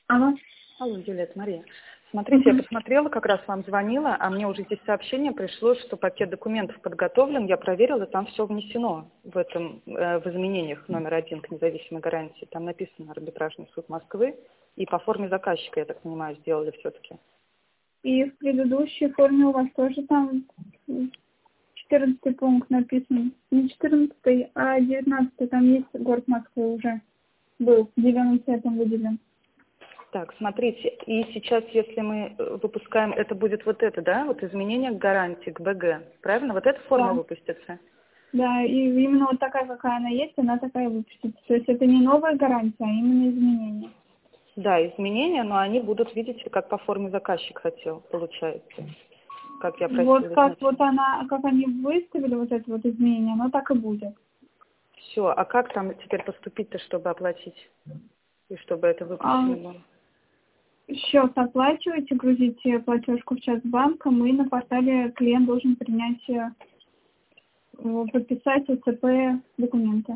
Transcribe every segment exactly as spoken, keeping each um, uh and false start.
Алло. Алло, Юлия, это Мария. Смотрите, я посмотрела, как раз вам звонила, а мне уже здесь сообщение пришло, что пакет документов подготовлен, я проверила, там все внесено в этом, э, в изменениях номер один к независимой гарантии. Там написано арбитражный суд Москвы, и по форме заказчика, я так понимаю, сделали все-таки. И в предыдущей форме у вас тоже там четырнадцатый пункт написан. Не четырнадцатый, а девятнадцатый. Там есть город Москвы уже. Был зеленым цветом выделен. Так, смотрите, и сейчас, если мы выпускаем, это будет вот это, да, вот изменение к гарантии, к БГ, правильно? Вот эта форма Да. выпустится? Да, и именно вот такая, какая она есть, она такая выпустится. То есть это не новая гарантия, а именно изменения. Да, изменения, но они будут, видите, как по форме заказчик хотел, получается. Как я просила Вот как изначально. вот она, как они выставили вот это вот изменение, оно так и будет. Все, а как там теперь поступить-то, чтобы оплатить? И чтобы это выпущено А было? счет оплачиваете, грузите платежку в час банком, и на портале клиент должен принять, э, подписать ОЦП документы.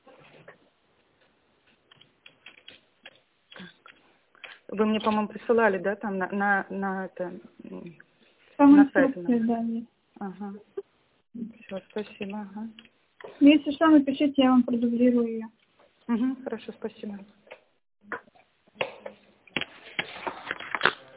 Вы мне, по-моему, присылали, да, там на, на, на это, м, Там на сайт инструкция, нам? да, есть. Ага. Все, спасибо. Ага. Если что, напишите, я вам продублирую ее. Угу, хорошо, спасибо.